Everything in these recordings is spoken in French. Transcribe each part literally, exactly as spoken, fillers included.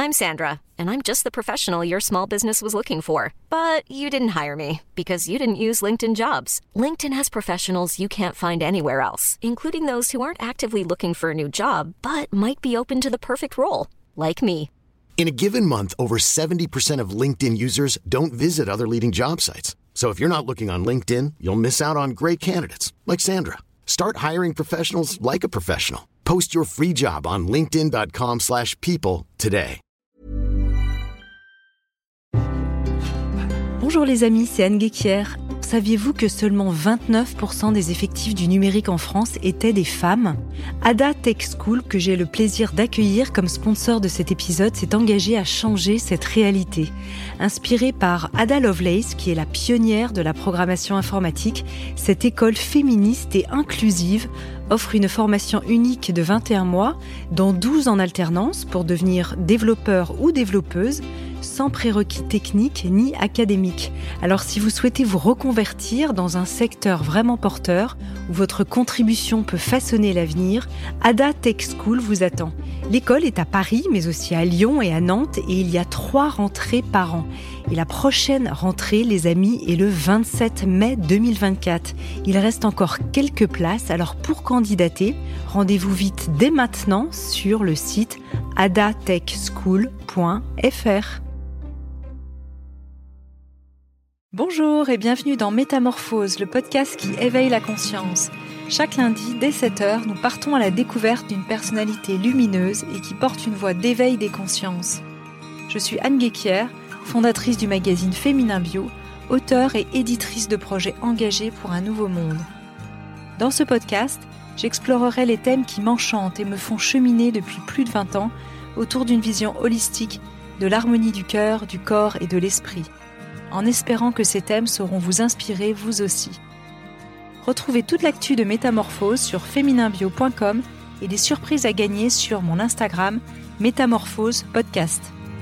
I'm Sandra, and I'm just the professional your small business was looking for. But you didn't hire me because you didn't use LinkedIn Jobs. LinkedIn has professionals you can't find anywhere else, including those who aren't actively looking for a new job, but might be open to the perfect role, like me. In a given month, over seventy percent of LinkedIn users don't visit other leading job sites. So if you're not looking on LinkedIn, you'll miss out on great candidates like Sandra. Start hiring professionals like a professional. Post your free job on linkedin.com slash people today. Bonjour les amis, c'est Anne Guéquière. Saviez-vous que seulement vingt-neuf pour cent des effectifs du numérique en France étaient des femmes ? Ada Tech School, que j'ai le plaisir d'accueillir comme sponsor de cet épisode, s'est engagée à changer cette réalité. Inspirée par Ada Lovelace, qui est la pionnière de la programmation informatique, cette école féministe et inclusive offre une formation unique de vingt et un mois, dont douze en alternance pour devenir développeur ou développeuse, sans prérequis techniques ni académiques. Alors si vous souhaitez vous reconvertir dans un secteur vraiment porteur, où votre contribution peut façonner l'avenir, Ada Tech School vous attend. L'école est à Paris, mais aussi à Lyon et à Nantes, et il y a trois rentrées par an. Et la prochaine rentrée, les amis, est le vingt-sept mai deux mille vingt-quatre. Il reste encore quelques places, alors pour candidater, rendez-vous vite dès maintenant sur le site ada tech school point f r. Bonjour et bienvenue dans Métamorphose, le podcast qui éveille la conscience. Chaque lundi, dès sept heures, nous partons à la découverte d'une personnalité lumineuse et qui porte une voix d'éveil des consciences. Je suis Anne Guéquière, fondatrice du magazine Féminin Bio, auteure et éditrice de projets engagés pour un nouveau monde. Dans ce podcast, j'explorerai les thèmes qui m'enchantent et me font cheminer depuis plus de vingt ans autour d'une vision holistique de l'harmonie du cœur, du corps et de l'esprit, en espérant que ces thèmes sauront vous inspirer vous aussi. Retrouvez toute l'actu de Métamorphose sur féminin bio point com et des surprises à gagner sur mon Instagram Métamorphose Podcast.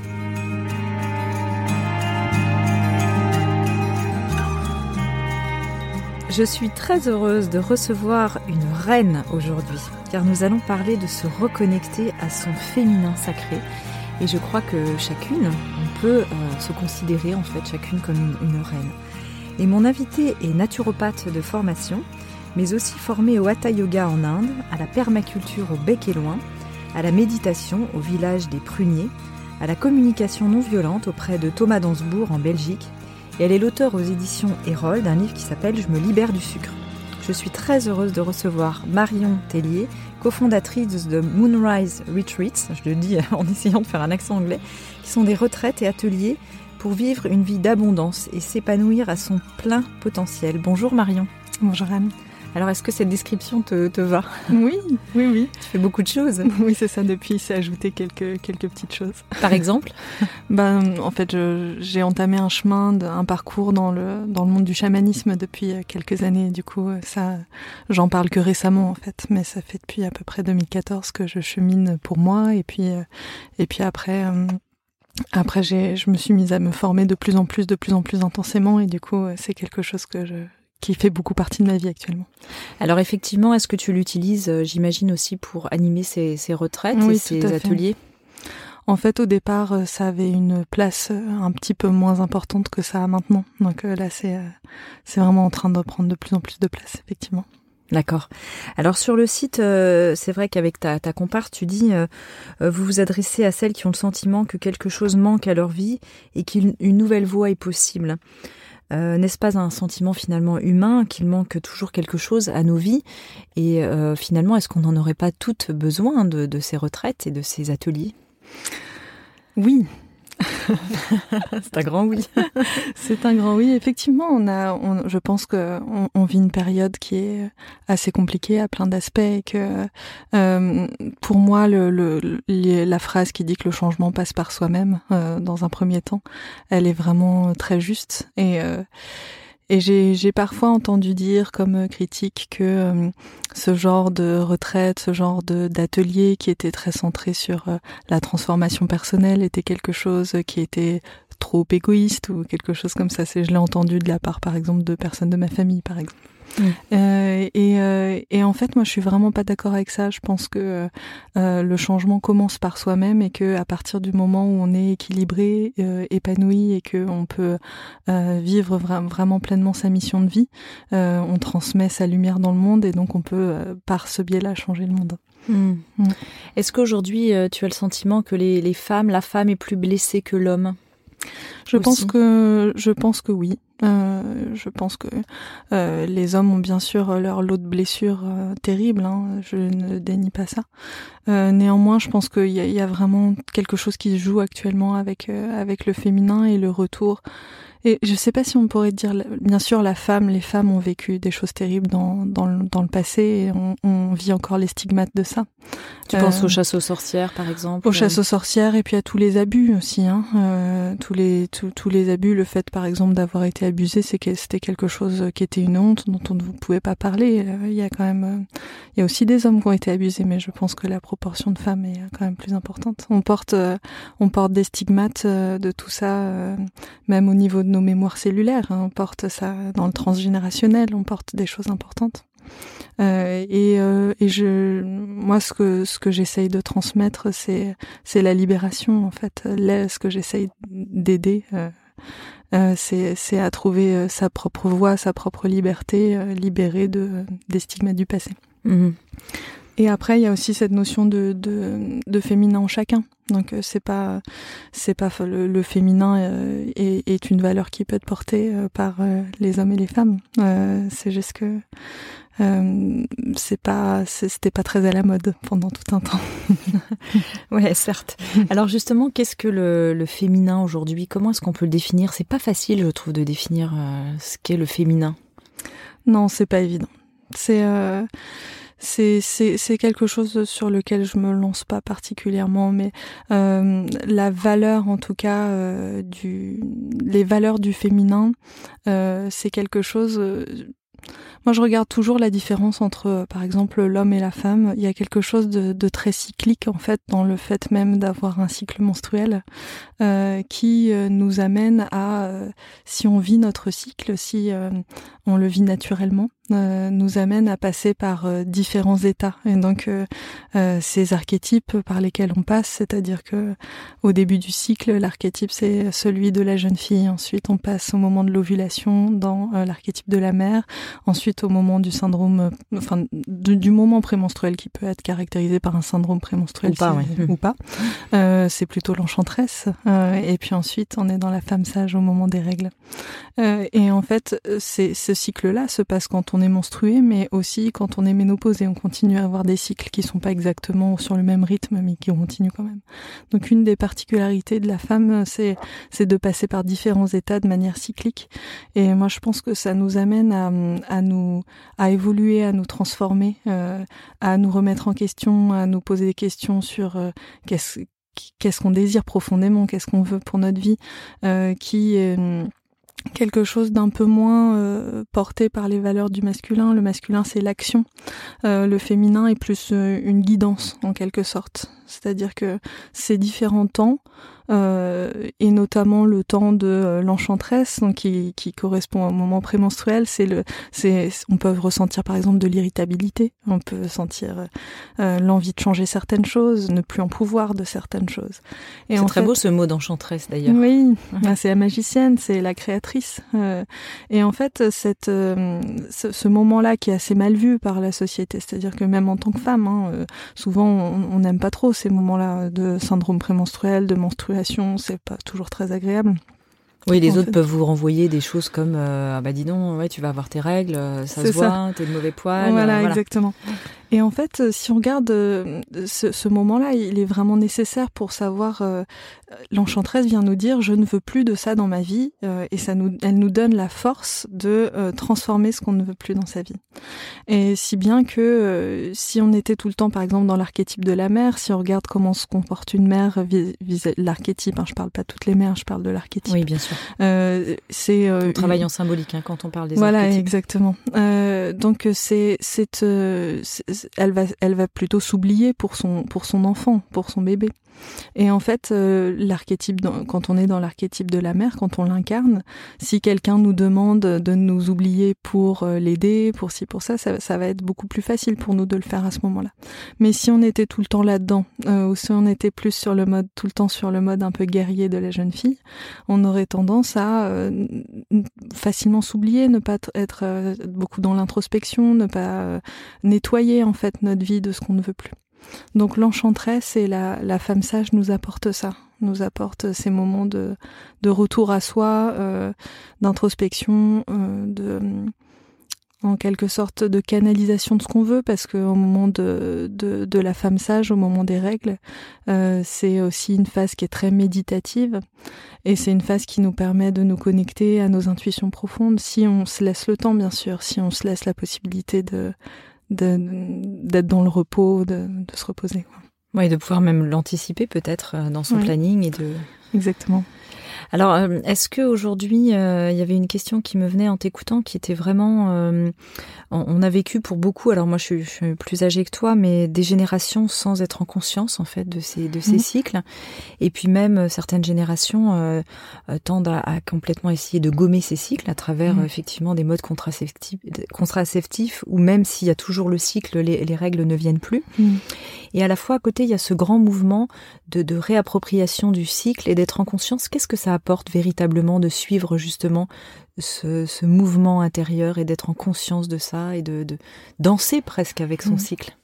Je suis très heureuse de recevoir une reine aujourd'hui, car nous allons parler de se reconnecter à son féminin sacré. Et je crois que chacune, on peut euh, se considérer en fait chacune comme une, une reine. Et mon invitée est naturopathe de formation, mais aussi formée au Hatha Yoga en Inde, à la permaculture au Bec et Loin, à la méditation au village des Pruniers, à la communication non violente auprès de Thomas d'Ansbourg en Belgique. Et elle est l'auteure aux éditions Erol d'un livre qui s'appelle « Je me libère du sucre ». Je suis très heureuse de recevoir Marion Tellier, cofondatrice de Moonrise Retreats, je le dis en essayant de faire un accent anglais, qui sont des retraites et ateliers pour vivre une vie d'abondance et s'épanouir à son plein potentiel. Bonjour Marion. Bonjour Anne. Alors est-ce que cette description te, te va ? Oui, oui, oui. Tu fais beaucoup de choses. Oui, c'est ça, depuis, c'est ajouté quelques, quelques petites choses. Par exemple ? Ben, en fait, je, j'ai entamé un chemin, un parcours dans le, dans le monde du chamanisme depuis quelques années. Du coup, ça, j'en parle que récemment, en fait. Mais ça fait depuis à peu près deux mille quatorze que je chemine pour moi. Et puis, et puis après... Après, j'ai, je me suis mise à me former de plus en plus, de plus en plus intensément, et du coup, c'est quelque chose que je, qui fait beaucoup partie de ma vie actuellement. Alors effectivement, est-ce que tu l'utilises, j'imagine aussi pour animer ces, ces retraites oui, et ces ateliers ? En fait, au départ, ça avait une place un petit peu moins importante que ça a maintenant. Donc là, c'est, c'est vraiment en train de prendre de plus en plus de place, effectivement. D'accord. Alors sur le site, euh, c'est vrai qu'avec ta, ta compare, tu dis euh, vous vous adressez à celles qui ont le sentiment que quelque chose manque à leur vie et qu'une une nouvelle voie est possible. Euh, n'est-ce pas un sentiment finalement humain qu'il manque toujours quelque chose à nos vies ? Et euh, finalement, est-ce qu'on n'en aurait pas toutes besoin de, de ces retraites et de ces ateliers ? Oui. C'est un grand oui. C'est un grand oui. Effectivement, on a, on, je pense que on, on vit une période qui est assez compliquée à plein d'aspects. Et que euh, pour moi, le, le, le, la phrase qui dit que le changement passe par soi-même, euh, dans un premier temps, elle est vraiment très juste. Et euh, Et j'ai, j'ai parfois entendu dire comme critique que euh, ce genre de retraite, ce genre de, d'atelier qui était très centré sur euh, la transformation personnelle était quelque chose qui était trop égoïste ou quelque chose comme ça. C'est, je l'ai entendu de la part, par exemple, de personnes de ma famille, par exemple. Mmh. Euh, et, euh, et en fait, moi, je suis vraiment pas d'accord avec ça. Je pense que euh, le changement commence par soi-même et que à partir du moment où on est équilibré, euh, épanoui et que on peut euh, vivre vra- vraiment pleinement sa mission de vie, euh, on transmet sa lumière dans le monde et donc on peut euh, par ce biais-là changer le monde. Mmh. Mmh. Est-ce qu'aujourd'hui, euh, tu as le sentiment que les, les femmes, la femme est plus blessée que l'homme ? Je Aussi. pense que je pense que oui. Euh, je pense que euh, les hommes ont bien sûr leur lot de blessures euh, terribles. Hein, je ne dénie pas ça. Euh, néanmoins, je pense qu'il y a, il y a vraiment quelque chose qui se joue actuellement avec euh, avec le féminin et le retour. Et je sais pas si on pourrait dire, bien sûr, la femme, les femmes ont vécu des choses terribles dans dans le, dans le passé et on, on vit encore les stigmates de ça. Tu euh, penses aux chasses aux sorcières, par exemple ? Aux chasses aux sorcières et puis à tous les abus aussi. Hein. Euh, tous les tous, tous les abus, le fait par exemple d'avoir été abusé, c'est que c'était quelque chose qui était une honte dont on ne pouvait pas parler. Il y a quand même, euh, il y a aussi des hommes qui ont été abusés, mais je pense que la proportion de femmes est quand même plus importante. On porte euh, on porte des stigmates euh, de tout ça, euh, même au niveau de nos mémoires cellulaires. Hein. On porte ça dans le transgénérationnel, on porte des choses importantes. Euh, et, euh, et je, moi, ce que ce que j'essaye de transmettre, c'est c'est la libération en fait. Là, ce que j'essaye d'aider, euh, euh, c'est c'est à trouver sa propre voie, sa propre liberté, euh, libérée de des stigmates du passé. Mmh. Et après, il y a aussi cette notion de de, de féminin en chacun. Donc c'est pas c'est pas le, le féminin euh, est, est une valeur qui peut être portée euh, par euh, les hommes et les femmes. Euh, c'est juste que euh, c'est pas c'est, c'était pas très à la mode pendant tout un temps. Ouais, certes. Alors justement, qu'est-ce que le, le féminin aujourd'hui ? Comment est-ce qu'on peut le définir ? C'est pas facile, je trouve, de définir euh, ce qu'est le féminin. Non, c'est pas évident. C'est euh, C'est, c'est, c'est quelque chose sur lequel je me lance pas particulièrement, mais euh, la valeur, en tout cas, euh, du, les valeurs du féminin, euh, c'est quelque chose. Euh, moi, je regarde toujours la différence entre, euh, par exemple, l'homme et la femme. Il y a quelque chose de, de très cyclique, en fait, dans le fait même d'avoir un cycle menstruel, euh, qui euh, nous amène à, euh, si on vit notre cycle, si euh, on le vit naturellement, Euh, nous amène à passer par euh, différents états. Et donc euh, euh, ces archétypes par lesquels on passe, c'est-à-dire que au début du cycle, l'archétype c'est celui de la jeune fille. Ensuite, on passe au moment de l'ovulation dans euh, l'archétype de la mère. Ensuite, au moment du syndrome, euh, enfin du, du moment prémenstruel qui peut être caractérisé par un syndrome prémenstruel ou pas, si, ouais. ou pas. Euh, c'est plutôt l'enchanteresse. Euh, et puis ensuite, on est dans la femme sage au moment des règles. Euh, et en fait, c'est, ce cycle-là se passe quand on est menstrué, mais aussi quand on est ménopausé. On continue à avoir des cycles qui sont pas exactement sur le même rythme, mais qui continuent quand même. Donc, une des particularités de la femme, c'est, c'est de passer par différents états de manière cyclique. Et moi, je pense que ça nous amène à, à nous, à évoluer, à nous transformer, euh, à nous remettre en question, à nous poser des questions sur euh, qu'est-ce, qu'est-ce qu'on désire profondément, qu'est-ce qu'on veut pour notre vie, euh, qui est quelque chose d'un peu moins euh, porté par les valeurs du masculin. Le masculin, c'est l'action. Euh, le féminin est plus euh, une guidance, en quelque sorte. C'est-à-dire que ces différents temps, euh, et notamment le temps de euh, l'enchanteresse, donc qui, qui correspond au moment prémenstruel, c'est le, c'est, on peut ressentir par exemple de l'irritabilité, on peut sentir euh, l'envie de changer certaines choses, ne plus en pouvoir de certaines choses. Et c'est en très fait, beau ce mot d'enchanteresse d'ailleurs. Oui, Ouais. c'est la magicienne, c'est la créatrice. Euh, et en fait, cette, euh, ce, ce moment-là qui est assez mal vu par la société, c'est-à-dire que même en tant que femme, hein, euh, souvent on n'aime pas trop ces moments-là de syndrome prémenstruel, de menstruation, c'est pas toujours très agréable. Oui, les en autres fait. peuvent vous renvoyer des choses comme euh, ah bah dis donc, ouais, tu vas avoir tes règles, ça C'est se ça. voit, t'es de mauvais poil. Voilà, euh, voilà. exactement. Et en fait, si on regarde euh, ce, ce moment-là, il est vraiment nécessaire pour savoir. Euh, l'enchanteresse vient nous dire, je ne veux plus de ça dans ma vie, euh, et ça nous, elle nous donne la force de euh, transformer ce qu'on ne veut plus dans sa vie. Et si bien que euh, si on était tout le temps, par exemple, dans l'archétype de la mère, si on regarde comment se comporte une mère vis- vis- l'archétype, hein, je parle pas de toutes les mères, je parle de l'archétype. Oui, bien sûr. Euh, c'est euh, On travaille en symbolique hein, quand on parle des voilà, archétypes. exactement. Euh, donc c'est c'est, euh, c'est elle va elle va plutôt s'oublier pour son pour son enfant, pour son bébé. Et en fait, euh, l'archétype, dans, quand on est dans l'archétype de la mère, quand on l'incarne, si quelqu'un nous demande de nous oublier pour euh, l'aider, pour ci, pour ça, ça, ça va être beaucoup plus facile pour nous de le faire à ce moment-là. Mais si on était tout le temps là-dedans, euh, ou si on était plus sur le mode, tout le temps sur le mode un peu guerrier de la jeune fille, on aurait tendance à euh, facilement s'oublier, ne pas être euh, beaucoup dans l'introspection, ne pas euh, nettoyer en fait notre vie de ce qu'on ne veut plus. Donc l'enchanteresse et la, la femme sage nous apportent ça, nous apportent ces moments de, de retour à soi, euh, d'introspection, euh, de, en quelque sorte de canalisation de ce qu'on veut, parce qu'au moment de, de, de la femme sage, au moment des règles, euh, c'est aussi une phase qui est très méditative, et c'est une phase qui nous permet de nous connecter à nos intuitions profondes, si on se laisse le temps, bien sûr, si on se laisse la possibilité de De, d'être dans le repos, de, de se reposer. Quoi. Oui, de pouvoir même l'anticiper peut-être dans son oui. planning. Et de... Exactement. Alors, est-ce qu'aujourd'hui, euh, il y avait une question qui me venait en t'écoutant, qui était vraiment... Euh, on a vécu pour beaucoup, alors moi je suis, je suis plus âgée que toi, mais des générations sans être en conscience en fait de ces, de ces mmh. cycles. Et puis même certaines générations euh, tendent à, à complètement essayer de gommer ces cycles à travers mmh. effectivement des modes contraceptifs, contraceptifs où même s'il y a toujours le cycle, les, les règles ne viennent plus. Mmh. Et à la fois à côté, il y a ce grand mouvement de, de réappropriation du cycle et d'être en conscience. Qu'est-ce que ça apporte véritablement de suivre justement ce, ce mouvement intérieur et d'être en conscience de ça et de, de danser presque avec son mmh. cycle?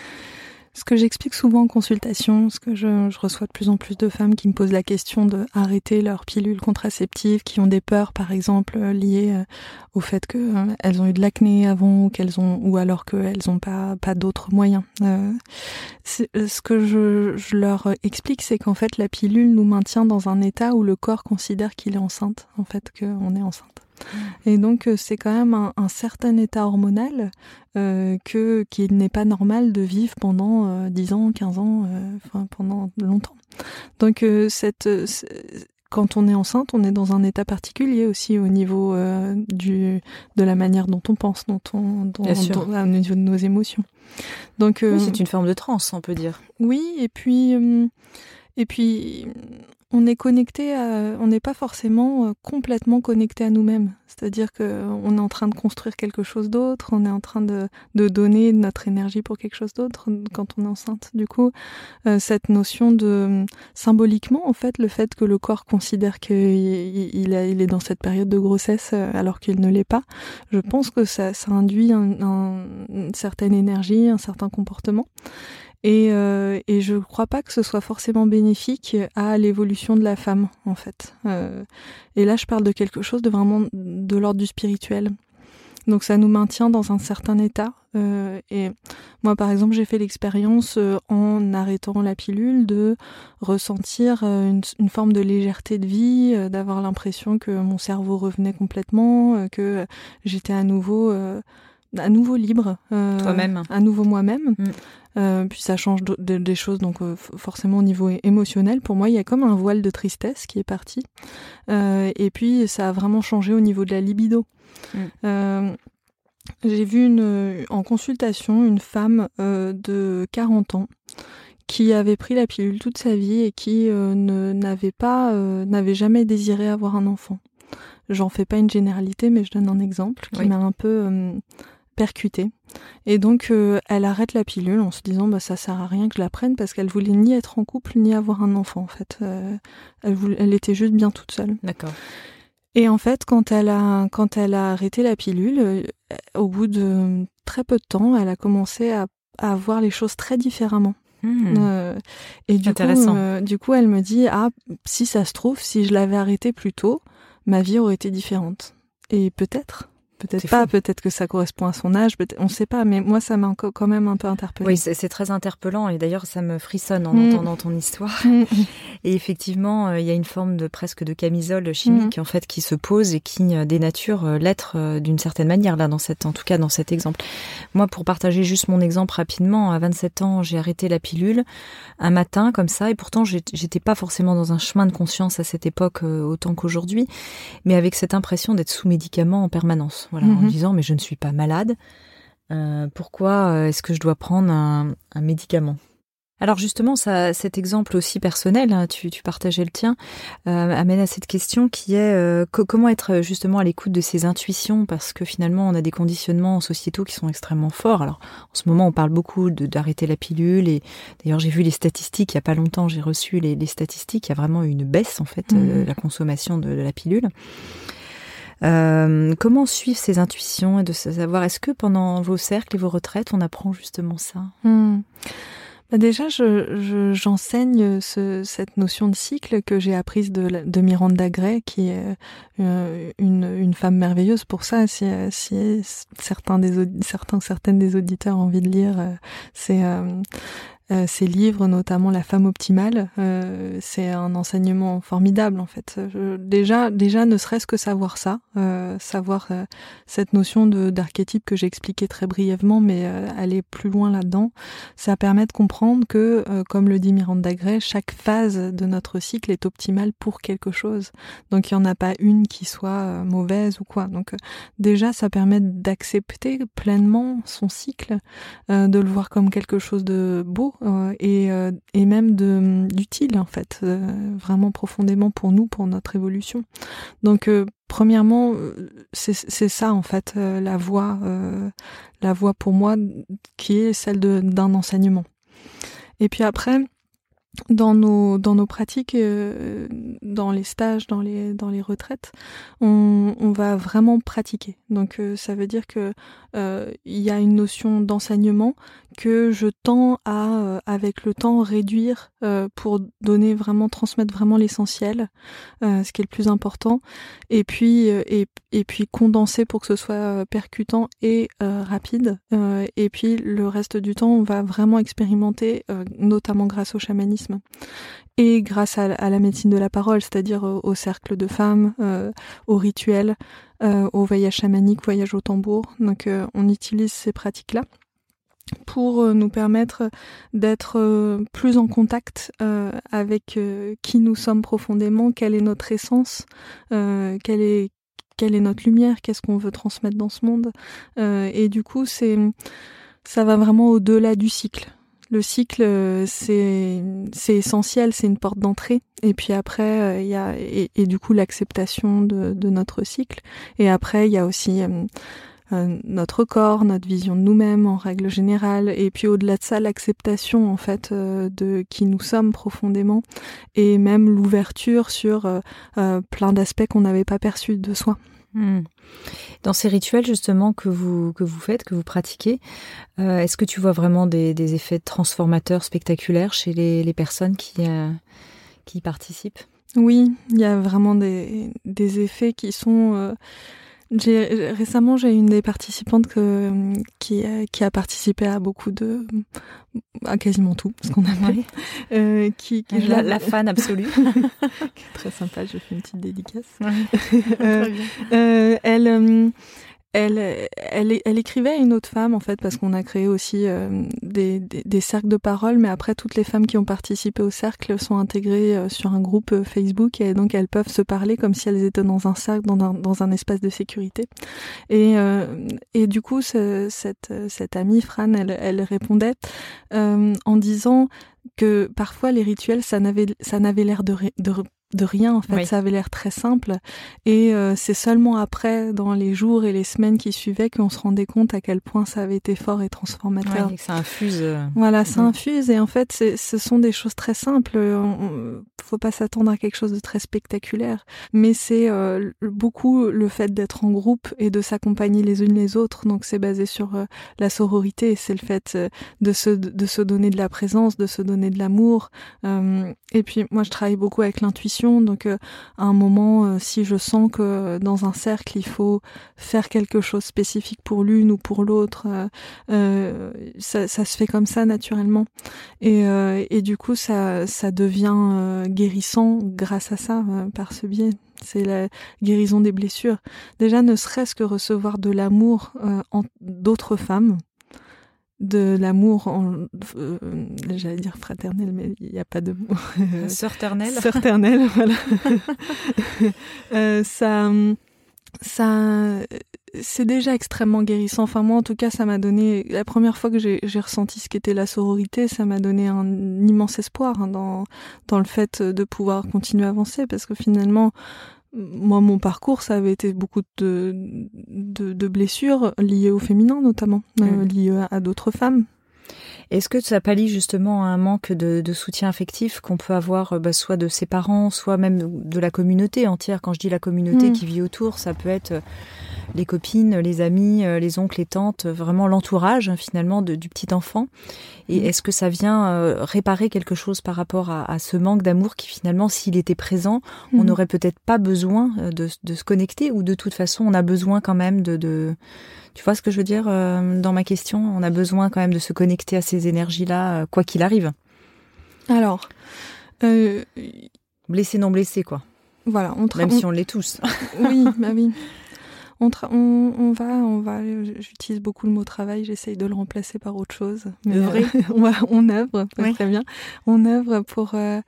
Ce que j'explique souvent en consultation, ce que je, je reçois de plus en plus de femmes qui me posent la question de arrêter leurs pilules contraceptives, qui ont des peurs, par exemple, liées au fait qu'elles euh, ont eu de l'acné avant ou qu'elles ont, ou alors qu'elles n'ont pas pas d'autres moyens. Euh, ce que je, je leur explique, c'est qu'en fait, la pilule nous maintient dans un état où le corps considère qu'il est enceinte, en fait, qu'on est enceinte. Et donc c'est quand même un, un certain état hormonal euh, que qu'il n'est pas normal de vivre pendant euh, dix ans, quinze ans, euh, enfin pendant longtemps. Donc euh, cette quand on est enceinte, on est dans un état particulier aussi au niveau euh, du de la manière dont on pense, dont on dont, dont, au niveau de nos émotions. Donc euh, oui, c'est une forme de transe, on peut dire. Oui, et puis euh, et puis on est connecté à, on n'est pas forcément complètement connecté à nous-mêmes. C'est-à-dire que on est en train de construire quelque chose d'autre, on est en train de, de donner notre énergie pour quelque chose d'autre quand on est enceinte. Du coup, euh, cette notion de, symboliquement, en fait, le fait que le corps considère qu'il il, il est dans cette période de grossesse alors qu'il ne l'est pas, je pense que ça, ça induit un, un, une certaine énergie, un certain comportement. Et, euh, et je crois pas que ce soit forcément bénéfique à l'évolution de la femme, en fait. Euh, et là, je parle de quelque chose de vraiment de l'ordre du spirituel. Donc ça nous maintient dans un certain état. Euh, et moi, par exemple, j'ai fait l'expérience euh, en arrêtant la pilule de ressentir euh, une, une forme de légèreté de vie, euh, d'avoir l'impression que mon cerveau revenait complètement, euh, que j'étais à nouveau... Euh, à nouveau libre, euh, toi-même, à nouveau moi-même. Mm. Euh, puis ça change de, de, des choses, donc euh, forcément au niveau émotionnel. Pour moi, il y a comme un voile de tristesse qui est parti. Euh, et puis ça a vraiment changé au niveau de la libido. Mm. Euh, j'ai vu une, en consultation une femme euh, de quarante ans qui avait pris la pilule toute sa vie et qui euh, ne, n'avait pas, euh, n'avait jamais désiré avoir un enfant. J'en fais pas une généralité, mais je donne un exemple qui oui. m'a un peu euh, percutée. Et donc, euh, elle arrête la pilule en se disant bah ça sert à rien que je la prenne parce qu'elle voulait ni être en couple ni avoir un enfant. En fait, euh, elle voulait, elle était juste bien toute seule. D'accord. Et en fait, quand elle a quand elle a arrêté la pilule, euh, au bout de très peu de temps, elle a commencé à, à voir les choses très différemment. Mmh. Euh, et du coup, euh, du coup, elle me dit ah si ça se trouve, si je l'avais arrêté plus tôt, ma vie aurait été différente. Et peut-être, peut-être c'est pas, fou. Peut-être que ça correspond à son âge, on ne sait pas, mais moi ça m'a quand même un peu interpellée. Oui, c'est, c'est très interpellant et d'ailleurs ça me frissonne en mmh. entendant ton histoire. Mmh. Et effectivement, il y a une forme de presque de camisole chimique mmh. en fait qui se pose et qui dénature l'être d'une certaine manière là dans cette, en tout cas dans cet exemple. Moi, pour partager juste mon exemple rapidement, à vingt-sept ans, j'ai arrêté la pilule un matin comme ça et pourtant j'étais pas forcément dans un chemin de conscience à cette époque autant qu'aujourd'hui, mais avec cette impression d'être sous médicaments en permanence. Voilà, mmh. en me disant mais je ne suis pas malade. Euh, pourquoi est-ce que je dois prendre un, un médicament ? Alors justement, ça, cet exemple aussi personnel, hein, tu, tu partageais le tien, euh, amène à cette question qui est euh, co- comment être justement à l'écoute de ses intuitions, parce que finalement on a des conditionnements sociétaux qui sont extrêmement forts. Alors en ce moment on parle beaucoup de, d'arrêter la pilule, et d'ailleurs j'ai vu les statistiques, il y a pas longtemps j'ai reçu les, les statistiques, il y a vraiment une baisse en fait mmh. de la consommation de, de la pilule. Euh, comment suivre ses intuitions et de savoir, est-ce que pendant vos cercles et vos retraites on apprend justement ça? mmh. Déjà, je, je, j'enseigne ce, cette notion de cycle que j'ai apprise de, de Miranda Gray, qui est euh, une, une femme merveilleuse pour ça. Si, si certains des certains certaines des auditeurs ont envie de lire, euh, c'est euh, Euh, ces livres, notamment La femme optimale, euh, c'est un enseignement formidable en fait. Je, déjà, déjà, ne serait-ce que savoir ça, euh, savoir euh, cette notion de d'archétype que j'ai expliqué très brièvement, mais euh, aller plus loin là-dedans, ça permet de comprendre que, euh, comme le dit Miranda Gray, chaque phase de notre cycle est optimale pour quelque chose. Donc il y en a pas une qui soit euh, mauvaise ou quoi. Donc euh, déjà, ça permet d'accepter pleinement son cycle, euh, de le voir comme quelque chose de beau. Euh, et, euh, et même de, d'utile en fait, euh, vraiment profondément pour nous, pour notre évolution. Donc euh, premièrement, c'est, c'est ça en fait, euh, la voie, euh, la voie pour moi qui est celle de, d'un enseignement. Et puis après, dans nos dans nos pratiques, euh, dans les stages, dans les dans les retraites, on on va vraiment pratiquer. Donc euh, ça veut dire que euh, il y a une notion d'enseignement que je tends à euh, avec le temps réduire euh, pour donner vraiment transmettre vraiment l'essentiel, euh, ce qui est le plus important, et puis euh, et et puis condenser pour que ce soit percutant et euh, rapide. Euh, et puis le reste du temps, on va vraiment expérimenter, euh, notamment grâce au chamanisme et grâce à, à la médecine de la parole, c'est-à-dire au, au cercle de femmes, euh, au rituel, euh, au voyage chamanique, voyage au tambour. Donc euh, on utilise ces pratiques-là pour euh, nous permettre d'être euh, plus en contact euh, avec euh, qui nous sommes profondément, quelle est notre essence, euh, quelle est quelle est notre lumière, qu'est-ce qu'on veut transmettre dans ce monde. Euh, et du coup, c'est ça va vraiment au-delà du cycle. Le cycle, c'est c'est essentiel, c'est une porte d'entrée. Et puis après, il y a et, et du coup l'acceptation de, de notre cycle. Et après, il y a aussi euh, euh, notre corps, notre vision de nous-mêmes en règle générale. Et puis au-delà de ça, l'acceptation en fait euh, de qui nous sommes profondément, et même l'ouverture sur euh, euh, plein d'aspects qu'on n'avait pas perçus de soi. Mmh. Dans ces rituels justement que vous que vous faites, que vous pratiquez, euh, est-ce que tu vois vraiment des, des effets transformateurs spectaculaires chez les, les personnes qui euh, qui y participent? Oui, il y a vraiment des des effets qui sont euh, J'ai, récemment, j'ai une des participantes que, qui, qui a participé à beaucoup de, à quasiment tout, ce qu'on a fait. Euh, qui, qui la, la fan absolue. Très sympa, je fais une petite dédicace. Ouais. euh, euh, elle, euh, Elle, elle, elle écrivait à une autre femme, en fait, parce qu'on a créé aussi euh, des, des, des cercles de parole, mais après, toutes les femmes qui ont participé au cercle sont intégrées euh, sur un groupe euh, Facebook, et donc elles peuvent se parler comme si elles étaient dans un cercle, dans un, dans un espace de sécurité. Et, euh, et du coup, ce, cette, cette amie, Fran, elle, elle répondait euh, en disant que parfois, les rituels, ça n'avait, ça n'avait l'air de, de de rien en fait, oui. Ça avait l'air très simple, et euh, c'est seulement après, dans les jours et les semaines qui suivaient, qu'on se rendait compte à quel point ça avait été fort et transformateur. Oui, et que ça infuse. Euh... Voilà, ça mmh. infuse, et en fait, c'est, ce sont des choses très simples. On, on, faut pas s'attendre à quelque chose de très spectaculaire, mais c'est euh, beaucoup le fait d'être en groupe et de s'accompagner les unes les autres. Donc c'est basé sur euh, la sororité, c'est le fait euh, de se de se donner de la présence, de se donner de l'amour. Euh, et puis moi, je travaille beaucoup avec l'intuition. Donc euh, à un moment, euh, si je sens que euh, dans un cercle, il faut faire quelque chose spécifique pour l'une ou pour l'autre, euh, euh, ça, ça se fait comme ça naturellement. Et, euh, et du coup, ça, ça devient euh, guérissant grâce à ça, euh, par ce biais. C'est la guérison des blessures. Déjà, ne serait-ce que recevoir de l'amour euh, en d'autres femmes, de l'amour, en, euh, j'allais dire fraternel, mais il n'y a pas de mot. Sœur-ternelle. Sœur-ternelle, voilà. euh, ça, ça, c'est déjà extrêmement guérissant. Enfin, moi, en tout cas, ça m'a donné, la première fois que j'ai, j'ai ressenti ce qu'était la sororité, ça m'a donné un immense espoir hein, dans, dans le fait de pouvoir continuer à avancer, parce que finalement, moi, mon parcours, ça avait été beaucoup de, de, de blessures liées au féminin, notamment, mmh. euh, liées à, à d'autres femmes. Est-ce que ça pallie justement à un manque de, de soutien affectif qu'on peut avoir bah, soit de ses parents, soit même de la communauté entière? Quand je dis la communauté mmh. qui vit autour, ça peut être les copines, les amis, les oncles, les tantes, vraiment l'entourage finalement de, du petit enfant. Et mmh. est-ce que ça vient euh, réparer quelque chose par rapport à, à ce manque d'amour qui finalement, s'il était présent, mmh. on n'aurait peut-être pas besoin de, de se connecter, ou de toute façon on a besoin quand même de... de Tu vois ce que je veux dire euh, dans ma question? On a besoin quand même de se connecter à ces énergies-là, euh, quoi qu'il arrive. Alors, euh, blessé non blessé, quoi. Voilà, on tra- même on... si on l'est tous. Oui, bah oui. On, tra- on, on va, on va. J'utilise beaucoup le mot travail. J'essaye de le remplacer par autre chose. Mais vrai. Euh, on, va, on œuvre, oui. très bien. On œuvre pour euh,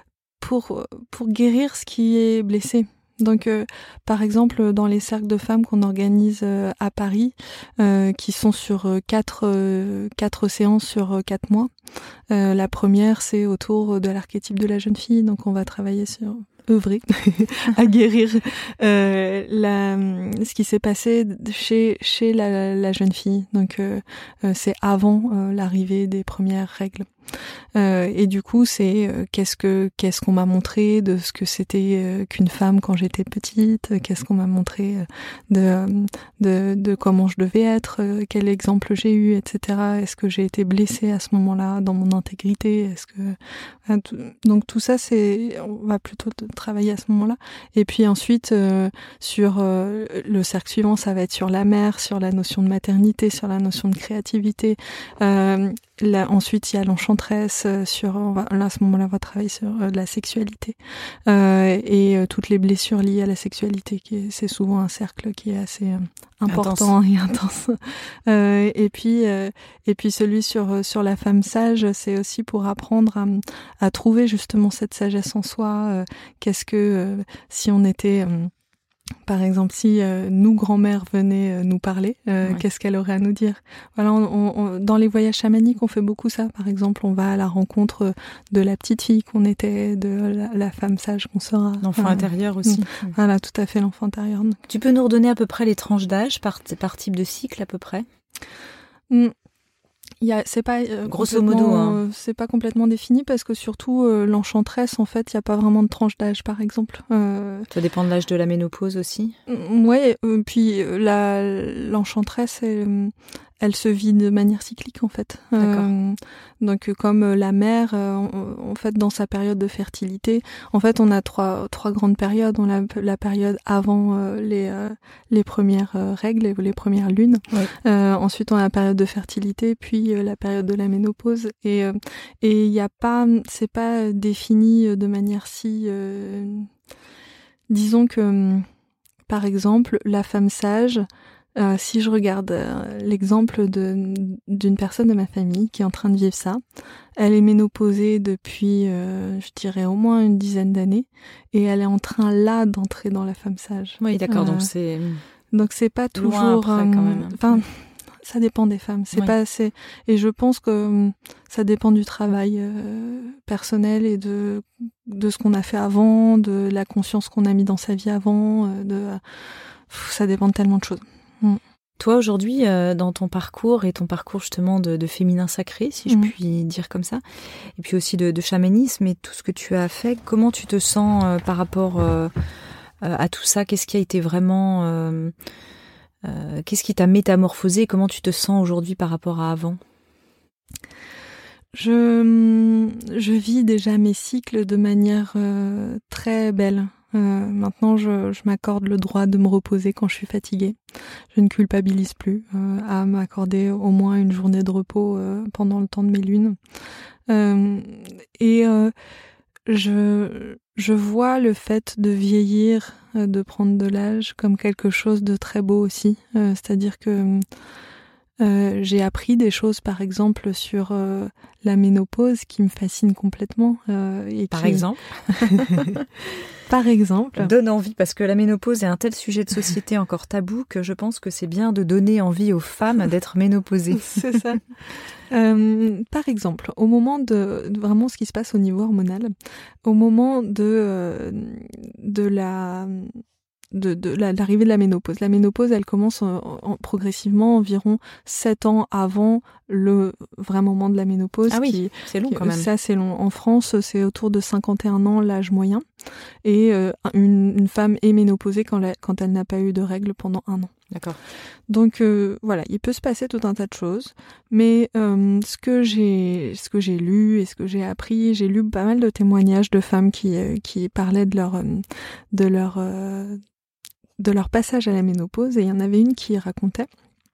pour pour guérir ce qui est blessé. Donc, euh, par exemple, dans les cercles de femmes qu'on organise euh, à Paris, euh, qui sont sur euh, quatre, euh, quatre séances sur euh, quatre mois, euh, la première, c'est autour de l'archétype de la jeune fille. Donc, on va travailler sur œuvrer à guérir euh, la, ce qui s'est passé chez, chez la, la jeune fille. Donc, euh, euh, c'est avant euh, l'arrivée des premières règles. Euh, et du coup, c'est euh, qu'est-ce que qu'est-ce qu'on m'a montré de ce que c'était euh, qu'une femme quand j'étais petite, qu'est-ce qu'on m'a montré euh, de, de de comment je devais être, euh, quel exemple j'ai eu, et cetera. Est-ce que j'ai été blessée à ce moment-là dans mon intégrité? Est-ce que euh, tout, donc tout ça, c'est on va plutôt travailler à ce moment-là. Et puis ensuite euh, sur euh, le cercle suivant, ça va être sur la mère, sur la notion de maternité, sur la notion de créativité. Euh, Là, ensuite, il y a l'enchanteresse euh, sur, on va, là, à ce moment-là, on va travailler sur euh, la sexualité euh, et euh, toutes les blessures liées à la sexualité. Qui est, c'est souvent un cercle qui est assez euh, important intense. et intense. Euh, et puis, euh, et puis celui sur sur la femme sage, c'est aussi pour apprendre à, à trouver justement cette sagesse en soi. Euh, qu'est-ce que euh, si on était euh, par exemple, si euh, nous, grand-mère, venait euh, nous parler, euh, ouais. qu'est-ce qu'elle aurait à nous dire? Voilà, on, on, on, dans les voyages chamaniques, on fait beaucoup ça. Par exemple, on va à la rencontre de la petite fille qu'on était, de la, la femme sage qu'on sera. L'enfant euh, intérieur aussi. Mmh. Voilà, tout à fait, l'enfant intérieur. Tu peux nous redonner à peu près les tranches d'âge par, par type de cycle à peu près? mmh. Il y a, c'est pas euh, grosso modo, hein. euh, c'est pas complètement défini parce que surtout euh, l'enchanteresse, en fait, il y a pas vraiment de tranche d'âge, par exemple. Euh, Ça dépend de l'âge de la ménopause aussi. Ouais, euh, puis la l'enchanteresse, elle, elle se vit de manière cyclique en fait. D'accord. Euh, donc comme la mère, euh, en, en fait, dans sa période de fertilité, en fait, on a trois trois grandes périodes. On a la période avant euh, les euh, les premières euh, règles, les premières lunes. Ouais. Euh, ensuite, on a la période de fertilité, puis euh, la période de la ménopause. Et euh, et il y a pas, c'est pas défini de manière si. Euh, disons que, par exemple, la femme sage. Euh, si je regarde euh, l'exemple de, d'une personne de ma famille qui est en train de vivre ça, elle est ménopausée depuis, euh, je dirais, au moins une dizaine d'années, et elle est en train là d'entrer dans la femme sage. Oui, d'accord, euh, donc c'est... Donc c'est pas toujours... Loin après, quand même. Enfin, ça dépend des femmes. C'est oui. pas assez... Et je pense que ça dépend du travail euh, personnel et de, de ce qu'on a fait avant, de la conscience qu'on a mis dans sa vie avant, euh, de... Ça dépend de tellement de choses. Mm. Toi, aujourd'hui, euh, dans ton parcours et ton parcours justement de, de féminin sacré, si je mm. puis dire comme ça, et puis aussi de, de chamanisme et tout ce que tu as fait, comment tu te sens euh, par rapport euh, à tout ça? Qu'est-ce qui a été vraiment... Euh, euh, qu'est-ce qui t'a métamorphosé? Comment tu te sens aujourd'hui par rapport à avant? Je, je vis déjà mes cycles de manière euh, très belle. Euh, maintenant, je, je m'accorde le droit de me reposer quand je suis fatiguée. Je ne culpabilise plus euh, à m'accorder au moins une journée de repos euh, pendant le temps de mes lunes. Euh, et euh, je, je vois le fait de vieillir, euh, de prendre de l'âge, comme quelque chose de très beau aussi. Euh, c'est-à-dire que Euh, j'ai appris des choses, par exemple, sur euh, la ménopause qui me fascinent complètement. Euh, et par qui... exemple Par exemple. Donne envie, parce que la ménopause est un tel sujet de société encore tabou que je pense que c'est bien de donner envie aux femmes d'être ménopausées. C'est ça. Euh, par exemple, au moment de, de vraiment ce qui se passe au niveau hormonal, au moment de, euh, de la... de, de, la, de l'arrivée de la ménopause. La ménopause, elle commence en, en, progressivement environ sept ans avant le vrai moment de la ménopause. Ah oui, qui, c'est long qui, quand même. Ça, c'est long. En France, c'est autour de cinquante et un ans l'âge moyen. Et euh, une, une femme est ménopausée quand, la, quand elle n'a pas eu de règles pendant un an. D'accord. Donc euh, voilà, il peut se passer tout un tas de choses, mais euh, ce que j'ai, ce que j'ai lu et ce que j'ai appris, j'ai lu pas mal de témoignages de femmes qui euh, qui parlaient de leur de leur euh, de leur passage à la ménopause, et il y en avait une qui racontait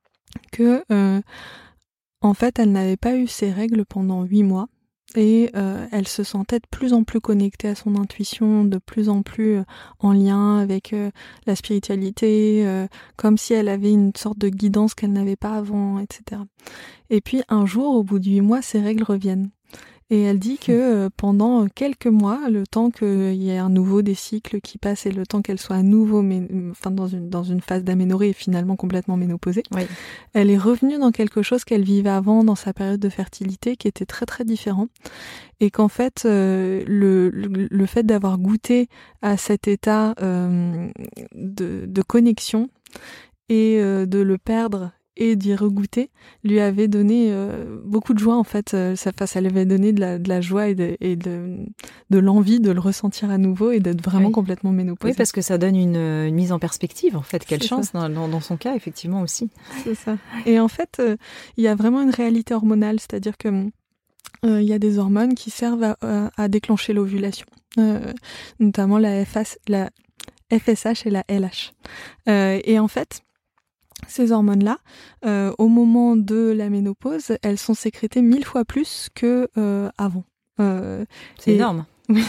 que euh, en fait elle n'avait pas eu ses règles pendant huit mois. Et euh, elle se sentait de plus en plus connectée à son intuition, de plus en plus euh, en lien avec euh, la spiritualité, euh, comme si elle avait une sorte de guidance qu'elle n'avait pas avant, et cetera. Et puis un jour, au bout de huit mois, ses règles reviennent. Et elle dit que euh, pendant quelques mois, le temps qu'il y ait un nouveau des cycles qui passe et le temps qu'elle soit à nouveau, mais, enfin dans une dans une phase d'aménorrhée et finalement complètement ménopausée, oui. Elle est revenue dans quelque chose qu'elle vivait avant dans sa période de fertilité, qui était très très différent, et qu'en fait euh, le, le le fait d'avoir goûté à cet état euh, de de connexion et euh, de le perdre et d'y regoûter lui avait donné euh, beaucoup de joie en fait. Euh, ça, ça lui avait donné de la, de la joie et, de, et de, de l'envie de le ressentir à nouveau et d'être vraiment oui. complètement ménopausée. Oui, parce que ça donne une, une mise en perspective en fait. Quelle C'est chance dans, dans, dans son cas effectivement aussi. C'est ça. Et en fait, euh, il y a vraiment une réalité hormonale, c'est-à-dire que euh, il y a des hormones qui servent à, à, à déclencher l'ovulation, euh, notamment la, F S, la F S H et la L H. Euh, et en fait, ces hormones-là, euh, au moment de la ménopause, elles sont sécrétées mille fois plus que euh, avant. Euh, C'est et... énorme.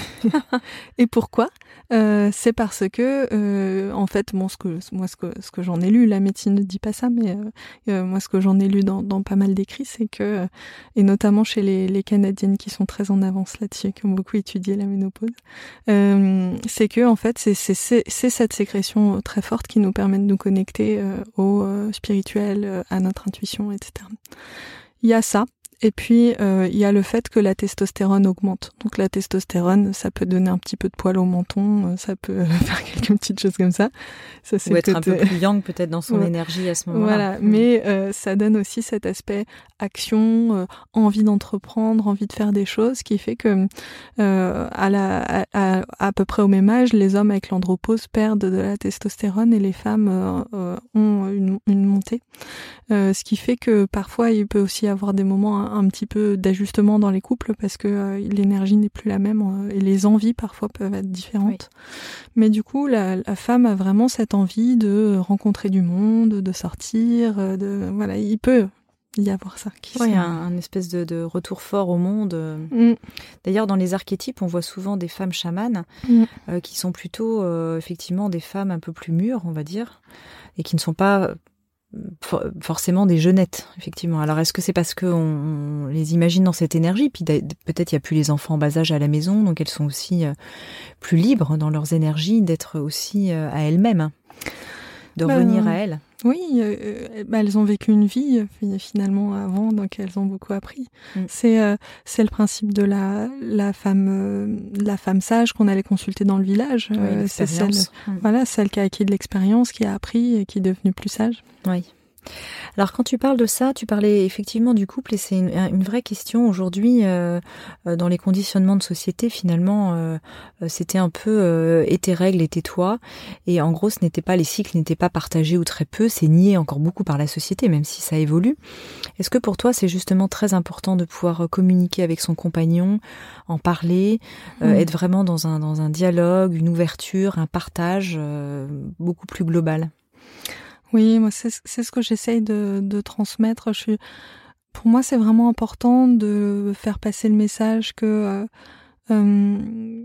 Et pourquoi euh, C'est parce que, euh, en fait, bon, ce que moi, ce que ce que j'en ai lu, la médecine ne dit pas ça, mais euh, euh, moi, ce que j'en ai lu dans, dans pas mal d'écrits, c'est que, et notamment chez les, les Canadiennes qui sont très en avance là-dessus, qui ont beaucoup étudié la ménopause, euh, c'est que, en fait, c'est c'est c'est, c'est cette sécrétion très forte qui nous permet de nous connecter euh, au euh, spirituel, euh, à notre intuition, et cetera. Il y a ça. Et puis, euh, il y a le fait que la testostérone augmente. Donc la testostérone, ça peut donner un petit peu de poil au menton, ça peut faire quelques petites choses comme ça. ça c'est Ou être un peu plus yang peut-être dans son ouais. énergie à ce moment-là. Voilà, mmh. mais euh, ça donne aussi cet aspect action, euh, envie d'entreprendre, envie de faire des choses, qui fait que euh, à, la, à, à, à peu près au même âge, les hommes avec l'andropause perdent de la testostérone et les femmes euh, euh, ont une, une montée. Euh, ce qui fait que parfois il peut aussi y avoir des moments un, un petit peu d'ajustement dans les couples parce que euh, l'énergie n'est plus la même euh, et les envies parfois peuvent être différentes. Oui. Mais du coup, la, la femme a vraiment cette envie de rencontrer du monde, de sortir, de voilà, il peut y avoir ça. Oui, un, un espèce de, de retour fort au monde. Mm. D'ailleurs, dans les archétypes, on voit souvent des femmes chamanes mm. euh, qui sont plutôt euh, effectivement des femmes un peu plus mûres, on va dire, et qui ne sont pas For- forcément des jeunettes, effectivement. Alors, est-ce que c'est parce qu'on on les imagine dans cette énergie, puis peut-être il n'y a plus les enfants en bas âge à la maison, donc elles sont aussi euh, plus libres dans leurs énergies, d'être aussi euh, à elles-mêmes, hein, de bah, revenir à elles. Oui, euh, bah, elles ont vécu une vie finalement avant, donc elles ont beaucoup appris. Mm. C'est euh, c'est le principe de la la femme euh, la femme sage qu'on allait consulter dans le village. Oui, euh, c'est celle mm. voilà celle qui a acquis de l'expérience, qui a appris et qui est devenue plus sage. Oui. Alors quand tu parles de ça, tu parlais effectivement du couple et c'est une, une vraie question aujourd'hui euh, dans les conditionnements de société. Finalement, euh, c'était un peu euh, et tes règles et tais-toi. Et en gros, ce n'était pas les cycles n'étaient pas partagés ou très peu. C'est nié encore beaucoup par la société, même si ça évolue. Est-ce que pour toi, c'est justement très important de pouvoir communiquer avec son compagnon, en parler, euh, mmh. être vraiment dans un dans un dialogue, une ouverture, un partage euh, beaucoup plus global? Oui, moi c'est c'est ce que j'essaye de de transmettre. Je suis, pour moi, c'est vraiment important de faire passer le message que euh, euh,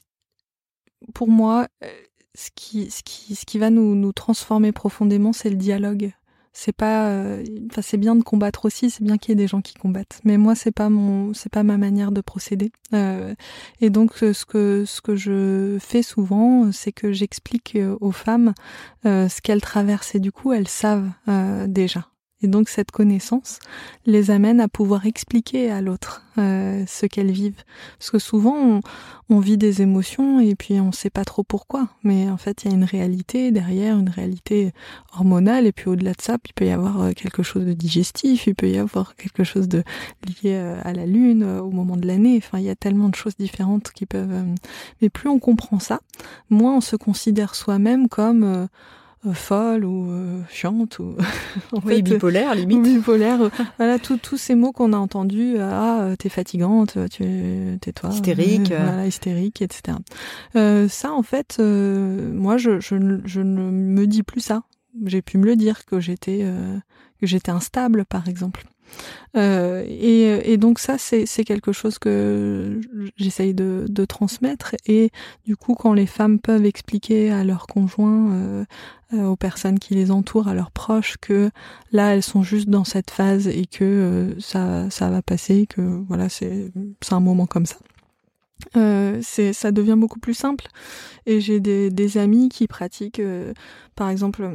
pour moi, ce qui ce qui ce qui va nous nous transformer profondément, c'est le dialogue. c'est pas, euh, enfin c'est bien de combattre aussi, c'est bien qu'il y ait des gens qui combattent. Mais moi c'est pas mon, c'est pas ma manière de procéder. Euh, et donc ce que ce que je fais souvent, c'est que j'explique aux femmes euh, ce qu'elles traversent et du coup elles savent euh, déjà. Et donc cette connaissance les amène à pouvoir expliquer à l'autre euh, ce qu'elles vivent. Parce que souvent on, on vit des émotions et puis on sait pas trop pourquoi. Mais en fait il y a une réalité derrière, une réalité hormonale. Et puis au-delà de ça, il peut y avoir quelque chose de digestif, il peut y avoir quelque chose de lié à la lune, au moment de l'année. Enfin il y a tellement de choses différentes qui peuvent... Mais plus on comprend ça, moins on se considère soi-même comme... Euh, folle ou euh, chiante ou en oui, fait, bipolaire limite. Bipolaire, euh, voilà tous tous ces mots qu'on a entendus. Ah, t'es fatigante, tu tais-toi. Hystérique. Euh, voilà, hystérique, et cetera. Euh, ça, en fait, euh, moi, je, je, je ne me dis plus ça. J'ai pu me le dire que j'étais euh, que j'étais instable, par exemple. Euh, et, et donc ça c'est, c'est quelque chose que j'essaye de, de transmettre et du coup quand les femmes peuvent expliquer à leurs conjoints, euh, euh, aux personnes qui les entourent, à leurs proches que là elles sont juste dans cette phase et que euh, ça ça va passer, que voilà c'est c'est un moment comme ça. Euh, c'est ça devient beaucoup plus simple et j'ai des, des amis qui pratiquent euh, par exemple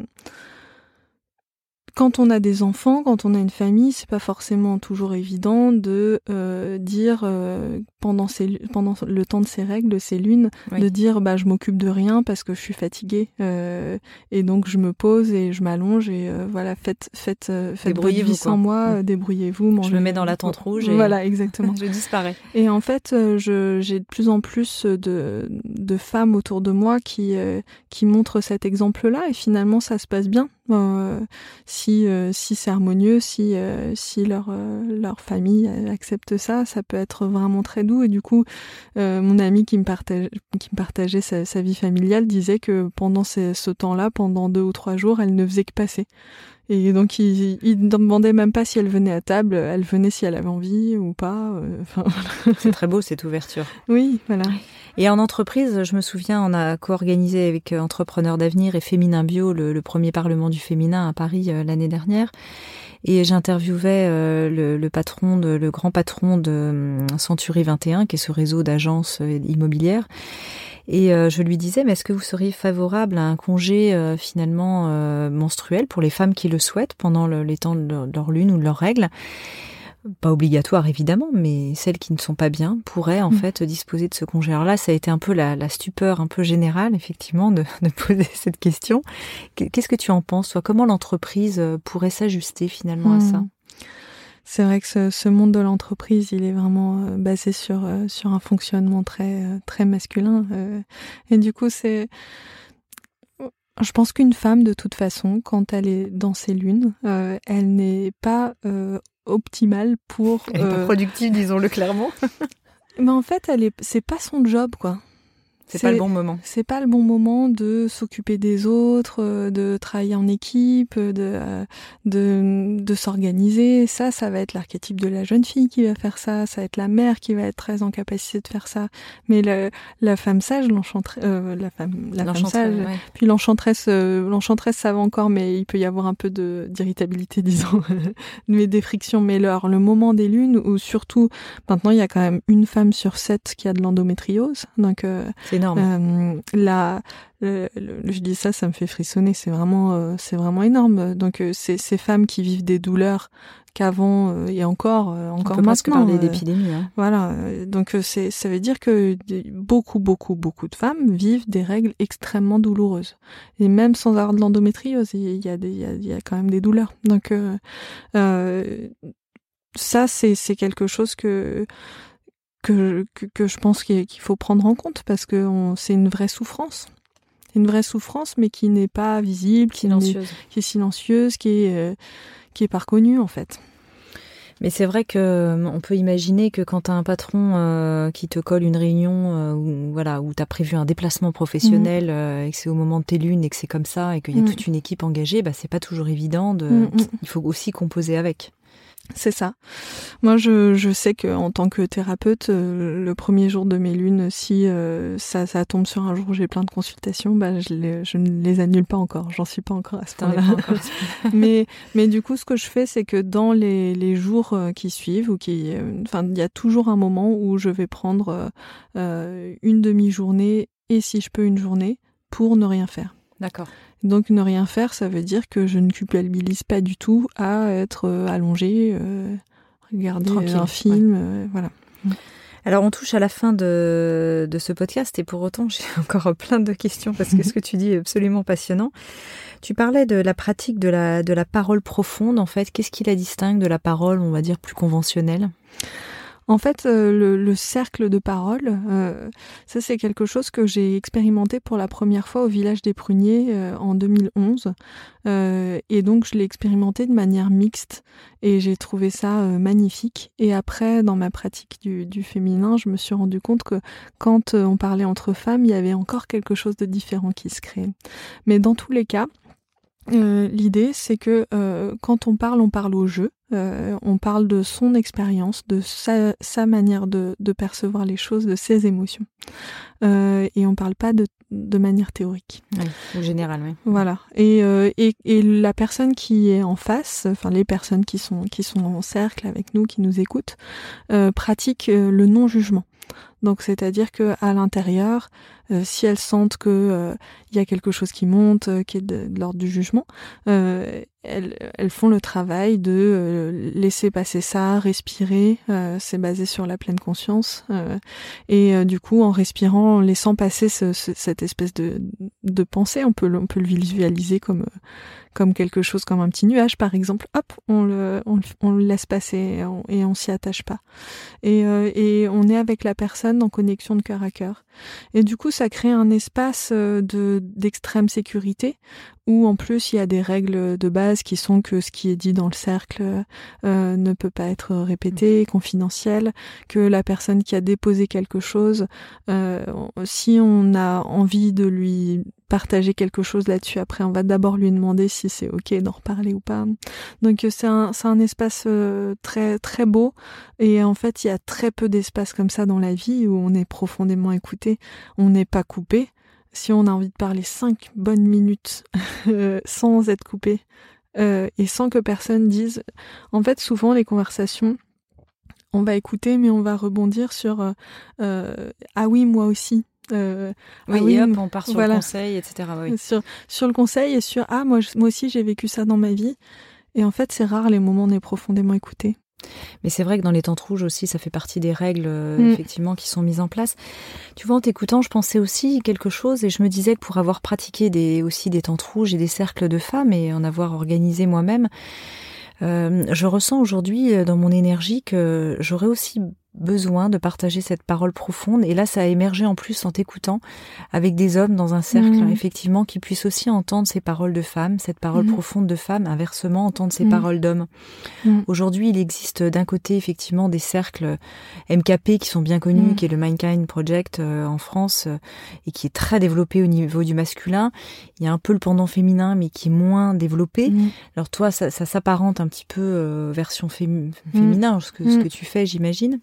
quand on a des enfants, quand on a une famille, c'est pas forcément toujours évident de euh, dire euh, pendant ces, pendant le temps de ces règles, de ces lunes, oui. de dire bah je m'occupe de rien parce que je suis fatiguée euh, et donc je me pose et je m'allonge et euh, voilà faites faites euh, faites votre vie sans moi, euh, débrouillez-vous. Mangez, je me mets dans la tente rouge et voilà exactement. je disparais. Et en fait, euh, je j'ai de plus en plus de de femmes autour de moi qui euh, qui montrent cet exemple-là et finalement ça se passe bien. Euh, si euh, si c'est harmonieux, si euh, si leur euh, leur famille accepte ça, ça peut être vraiment très doux. Et du coup, euh, mon amie qui me partage qui me partageait sa, sa vie familiale disait que pendant ces, ce temps-là, pendant deux ou trois jours, elle ne faisait que passer. Et donc, il, il ne demandait même pas si elle venait à table, elle venait si elle avait envie ou pas. Enfin, euh, c'est très beau, cette ouverture. Oui, voilà. Et en entreprise, je me souviens, on a co-organisé avec Entrepreneurs d'avenir et Féminin Bio le, le premier Parlement du féminin à Paris euh, l'année dernière. Et j'interviewais euh, le, le patron, de, le grand patron de euh, Century vingt et un, qui est ce réseau d'agences euh, immobilières. Et euh, je lui disais, mais est-ce que vous seriez favorable à un congé euh, finalement euh, menstruel pour les femmes qui le souhaitent pendant le, les temps de leur, de leur lune ou de leurs règles ? Pas obligatoire évidemment, mais celles qui ne sont pas bien pourraient en mmh. fait disposer de ce congé. Alors là, ça a été un peu la, la stupeur un peu générale effectivement de, de poser cette question. Qu'est-ce que tu en penses, toi ? Comment l'entreprise pourrait s'ajuster finalement mmh. à ça ? C'est vrai que ce, ce monde de l'entreprise, il est vraiment euh, basé sur euh, sur un fonctionnement très euh, très masculin. Euh, et du coup, c'est, je pense qu'une femme, de toute façon, quand elle est dans ses lunes, euh, elle n'est pas euh, optimale pour. Elle est euh... pas productive, disons-le clairement. Mais en fait, elle est, c'est pas son job, quoi. C'est, c'est pas le bon moment. C'est pas le bon moment de s'occuper des autres, de travailler en équipe, de de de s'organiser. Ça, ça va être l'archétype de la jeune fille qui va faire ça. Ça va être la mère qui va être très en capacité de faire ça. Mais le, la femme sage, l'enchanteresse, euh, la femme, la femme sage, ouais. Puis l'enchanteresse, euh, l'enchanteresse, ça va encore, mais il peut y avoir un peu de d'irritabilité, disons, mais des frictions. Mais alors, le moment des lunes, où surtout, maintenant, il y a quand même une femme sur sept qui a de l'endométriose, donc. Euh, c'est énorme. Euh, la, le, le, je dis ça, ça me fait frissonner. C'est vraiment, euh, c'est vraiment énorme. Donc, euh, c'est ces femmes qui vivent des douleurs qu'avant euh, et encore, euh, encore On peut maintenant. presque parler d'épidémie. Hein. Voilà. Donc, euh, c'est, ça veut dire que beaucoup, beaucoup, beaucoup de femmes vivent des règles extrêmement douloureuses. Et même sans avoir de l'endométriose, il y a des, il y a, il y a quand même des douleurs. Donc, euh, euh, ça, c'est, c'est quelque chose que Que, que, que je pense qu'il faut prendre en compte parce que on, c'est une vraie souffrance. Une vraie souffrance, mais qui n'est pas visible, qui, silencieuse. qui est silencieuse, qui est, euh, qui est pas reconnue, en fait. Mais c'est vrai que on peut imaginer que quand tu as un patron euh, qui te colle une réunion euh, où, voilà, où tu as prévu un déplacement professionnel mmh. euh, et que c'est au moment de tes lunes et que c'est comme ça et qu'il y a mmh. toute une équipe engagée, bah, c'est pas toujours évident. De... Mmh. Il faut aussi composer avec. C'est ça. Moi, je, je sais que en tant que thérapeute, euh, le premier jour de mes lunes, si euh, ça, ça tombe sur un jour où j'ai plein de consultations, bah, je, les, je ne les annule pas encore. J'en suis pas encore à ce point-là. mais, mais du coup, ce que je fais, c'est que dans les, les jours qui suivent, ou qui, enfin, euh, il y a toujours un moment où je vais prendre euh, une demi-journée et si je peux une journée pour ne rien faire. D'accord. Donc ne rien faire, ça veut dire que je ne culpabilise pas du tout à être euh, allongée, euh, regarder Tranquille, un film, ouais. euh, voilà. Alors on touche à la fin de, de ce podcast et pour autant j'ai encore plein de questions parce que ce que tu dis est absolument passionnant. Tu parlais de la pratique de la, de la parole profonde en fait. Qu'est-ce qui la distingue de la parole, on va dire, plus conventionnelle ? En fait, euh, le, le cercle de parole, euh, ça c'est quelque chose que j'ai expérimenté pour la première fois au village des Pruniers euh, en deux mille onze. Euh, et donc je l'ai expérimenté de manière mixte et j'ai trouvé ça euh, magnifique. Et après, dans ma pratique du, du féminin, je me suis rendu compte que quand euh, on parlait entre femmes, il y avait encore quelque chose de différent qui se créait. Mais dans tous les cas, Euh, l'idée, c'est que euh, quand on parle, on parle au jeu, euh, on parle de son expérience, de sa, sa manière de, de percevoir les choses, de ses émotions. Euh, et on parle pas de, de manière théorique. Oui, au général, oui. Voilà. Et, euh, et, et la personne qui est en face, enfin les personnes qui sont, qui sont en cercle avec nous, qui nous écoutent, euh, pratiquent euh, le non-jugement. Donc c'est-à-dire que à l'intérieur, euh, si elles sentent que euh, y a quelque chose qui monte, euh, qui est de, de l'ordre du jugement, euh, elles, elles font le travail de euh, laisser passer ça, respirer. Euh, c'est basé sur la pleine conscience euh, et euh, du coup en respirant, en laissant passer ce, ce, cette espèce de, de pensée, on peut le, on peut le visualiser comme euh, comme quelque chose, comme un petit nuage par exemple. Hop, on le on, on le laisse passer et on, et on s'y attache pas. Et, euh, et on est avec la personne en connexion de cœur à cœur. Et du coup, ça crée un espace de d'extrême sécurité où en plus il y a des règles de base qui sont que ce qui est dit dans le cercle euh, ne peut pas être répété, confidentiel, que la personne qui a déposé quelque chose, euh, si on a envie de lui partager quelque chose là-dessus, après on va d'abord lui demander si c'est ok d'en reparler ou pas. Donc c'est un c'est un espace euh, très très beau et en fait il y a très peu d'espace comme ça dans la vie où on est profondément écouté, on n'est pas coupé. Si on a envie de parler cinq bonnes minutes sans être coupé euh, et sans que personne dise, en fait souvent les conversations on va écouter mais on va rebondir sur euh, euh, ah oui moi aussi. Euh, oui, ah oui, et hop, on part sur voilà. le conseil, et cetera. Oui. Sur, sur le conseil et sur ah moi, moi aussi j'ai vécu ça dans ma vie. Et en fait c'est rare les moments où on est profondément écouté. Mais c'est vrai que dans les tentes rouges aussi, ça fait partie des règles euh, mmh. effectivement qui sont mises en place. Tu vois, en t'écoutant, je pensais aussi quelque chose et je me disais que pour avoir pratiqué des, aussi des tentes rouges et des cercles de femmes et en avoir organisé moi-même, euh, je ressens aujourd'hui dans mon énergie que j'aurais aussi besoin de partager cette parole profonde et là ça a émergé en plus en t'écoutant avec des hommes dans un cercle mmh. effectivement qui puissent aussi entendre ces paroles de femmes, cette parole mmh. profonde de femmes, inversement entendre ces mmh. paroles d'hommes. Mmh. Aujourd'hui il existe d'un côté effectivement des cercles M K P qui sont bien connus, mmh. qui est le Mindkind Project euh, en France euh, et qui est très développé au niveau du masculin. Il y a un peu le pendant féminin mais qui est moins développé. Mmh. Alors toi ça, ça s'apparente un petit peu euh, version fém- féminin mmh. ce, que, ce que tu fais j'imagine.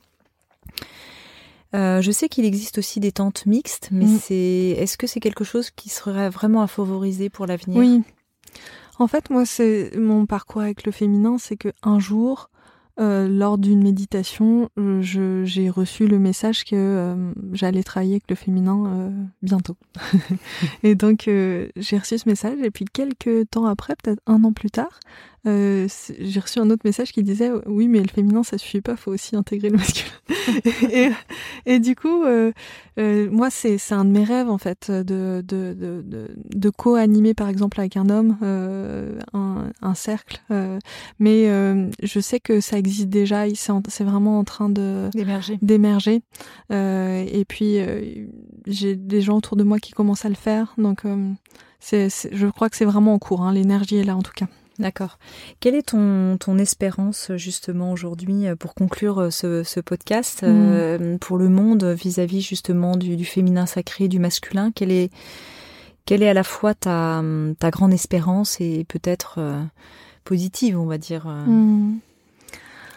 Euh, je sais qu'il existe aussi des tentes mixtes, mais mmh. c'est est-ce que c'est quelque chose qui serait vraiment à favoriser pour l'avenir ? Oui. En fait, moi, c'est mon parcours avec le féminin, c'est que un jour, euh, lors d'une méditation, je, j'ai reçu le message que euh, j'allais travailler avec le féminin euh, bientôt. Et donc, euh, j'ai reçu ce message, et puis quelques temps après, peut-être un an plus tard, Euh, j'ai reçu un autre message qui disait oui mais le féminin ça suffit pas, faut aussi intégrer le masculin. et, et du coup euh, euh, moi c'est c'est un de mes rêves en fait de de de de, de co-animer par exemple avec un homme euh, un un cercle euh, mais euh, je sais que ça existe déjà, c'est en, c'est vraiment en train de d'émerger d'émerger euh, et puis euh, j'ai des gens autour de moi qui commencent à le faire donc euh, c'est, c'est je crois que c'est vraiment en cours hein, l'énergie est là en tout cas. D'accord. Quelle est ton, ton espérance justement aujourd'hui pour conclure ce, ce podcast mmh. euh, pour le monde vis-à-vis justement du, du féminin sacré, du masculin ? Quelle est, quelle est à la fois ta, ta grande espérance et peut-être euh, positive, on va dire euh... mmh.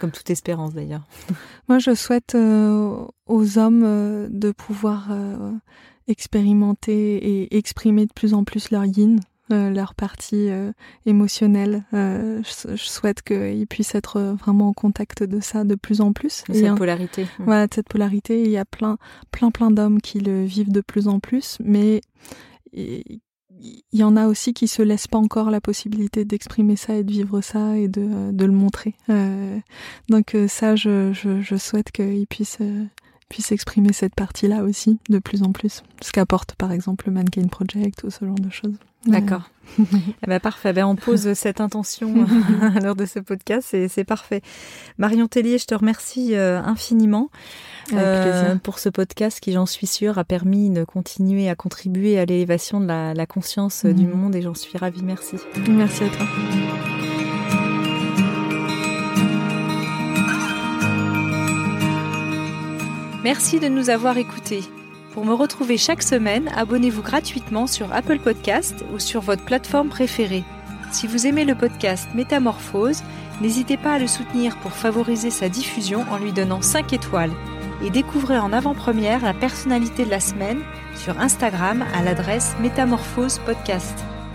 Comme toute espérance d'ailleurs. Moi, je souhaite euh, aux hommes euh, de pouvoir euh, expérimenter et exprimer de plus en plus leur yin, euh, leur partie euh, émotionnelle. Euh, je, je souhaite qu'ils puissent être vraiment en contact de ça de plus en plus. De cette un, polarité. Voilà, de cette polarité. Il y a plein, plein, plein d'hommes qui le vivent de plus en plus, mais il y en a aussi qui se laissent pas encore la possibilité d'exprimer ça et de vivre ça et de, de le montrer. Euh, donc ça, je, je, je souhaite qu'ils puissent, euh, puissent exprimer cette partie-là aussi de plus en plus. Ce qu'apporte par exemple le Mankind Project ou ce genre de choses. D'accord. Euh... eh ben, parfait. Ben, on pose cette intention à l'heure de ce podcast et c'est parfait. Marion Tellier, je te remercie euh, infiniment. Euh, pour ce podcast qui, j'en suis sûre, a permis de continuer à contribuer à l'élévation de la, la conscience mmh. du monde et j'en suis ravie. Merci. Merci à toi. Merci de nous avoir écoutés. Pour me retrouver chaque semaine, abonnez-vous gratuitement sur Apple Podcast ou sur votre plateforme préférée. Si vous aimez le podcast Métamorphose, n'hésitez pas à le soutenir pour favoriser sa diffusion en lui donnant cinq étoiles. Et découvrez en avant-première la personnalité de la semaine sur Instagram à l'adresse Métamorphose Podcast.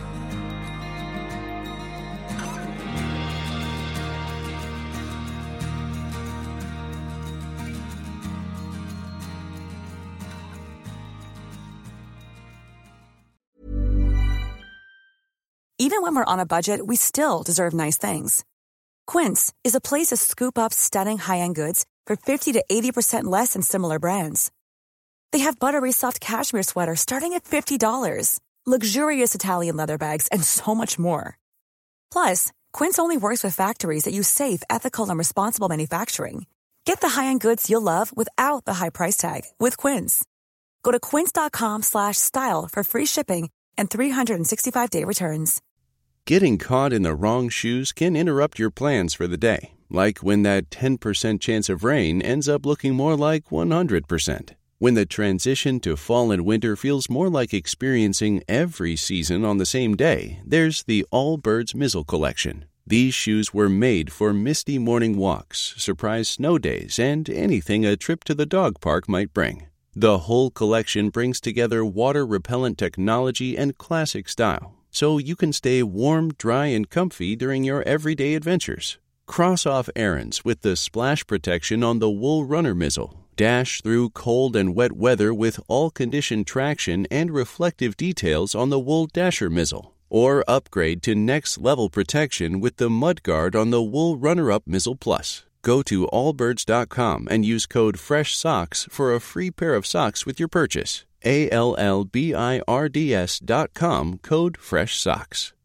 Even when we're on a budget, we still deserve nice things. Quince is a place to scoop up stunning high-end goods for fifty to eighty percent less than similar brands. They have buttery soft cashmere sweaters starting at fifty dollars, luxurious Italian leather bags, and so much more. Plus, Quince only works with factories that use safe, ethical, and responsible manufacturing. Get the high-end goods you'll love without the high price tag with Quince. Go to quince.com slash style for free shipping and three sixty-five day returns. Getting caught in the wrong shoes can interrupt your plans for the day. Like when that ten percent chance of rain ends up looking more like one hundred percent. When the transition to fall and winter feels more like experiencing every season on the same day, there's the Allbirds Mizzle Collection. These shoes were made for misty morning walks, surprise snow days, and anything a trip to the dog park might bring. The whole collection brings together water-repellent technology and classic style, so you can stay warm, dry, and comfy during your everyday adventures. Cross off errands with the splash protection on the Wool Runner Mizzle. Dash through cold and wet weather with all-condition traction and reflective details on the Wool Dasher Mizzle. Or upgrade to next-level protection with the Mudguard on the Wool Runner-Up Mizzle Plus. Go to allbirds dot com and use code FRESHSOCKS for a free pair of socks with your purchase. A L L B I R D S dot com, code FRESHSOCKS.